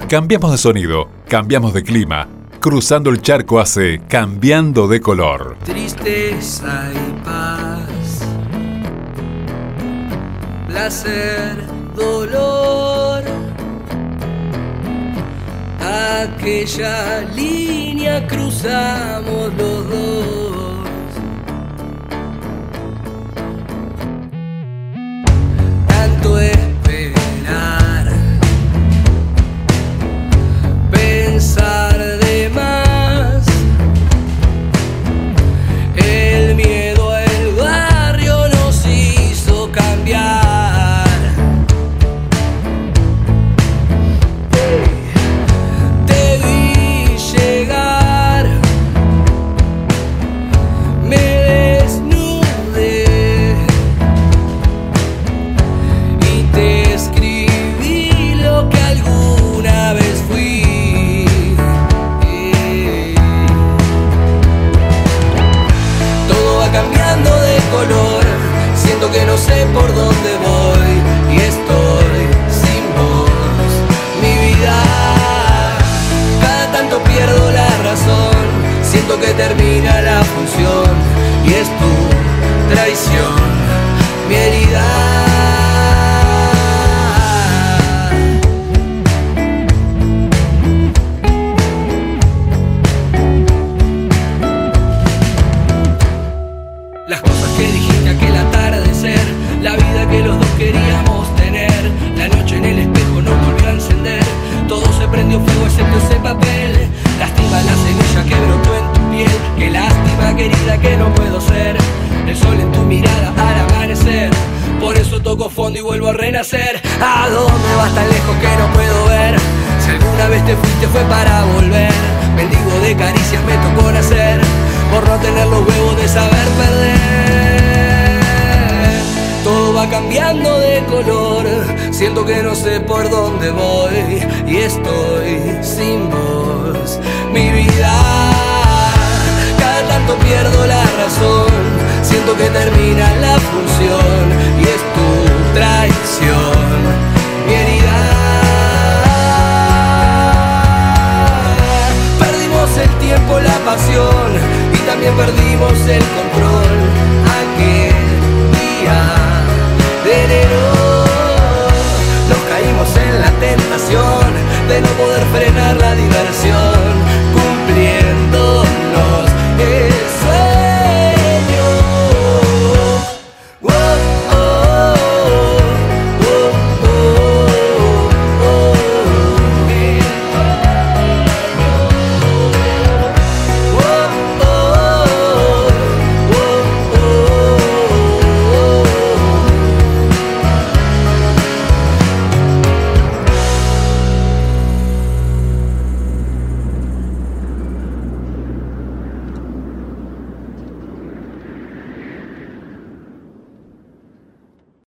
Cambiamos de sonido, cambiamos de clima. Cruzando el charco hace Cambiando de Color. Tristeza y paz, placer, dolor, aquella línea cruzamos los dos. Tanto esperar, pensar de más, el miedo al barrio nos hizo cambiar. Te vi llegar, me desnudé y te escribí lo que alguna vez fui. Cambiando de color, siento que no sé por dónde voy y estoy sin vos. Mi vida, cada tanto pierdo la razón, siento que termina la función y es tu traición, mi herida. Las cosas que dijiste aquel atardecer, la vida que los dos queríamos tener, la noche en el espejo no volvió a encender, todo se prendió fuego excepto ese papel. Lástima la semilla que brotó en tu piel, qué lástima querida que no puedo ser el sol en tu mirada al amanecer. Por eso toco fondo y vuelvo a renacer. ¿A dónde vas tan lejos que no puedo ver? Si alguna vez te fuiste fue para volver. Mendigo de caricias me tocó nacer, por no tener los huevos de saber perder. Todo va cambiando de color, siento que no sé por dónde voy y estoy sin vos. Mi vida, cada tanto pierdo la razón, siento que termina la función y es tu traición, mi herida. Perdimos el tiempo, la pasión y también perdimos el corazón.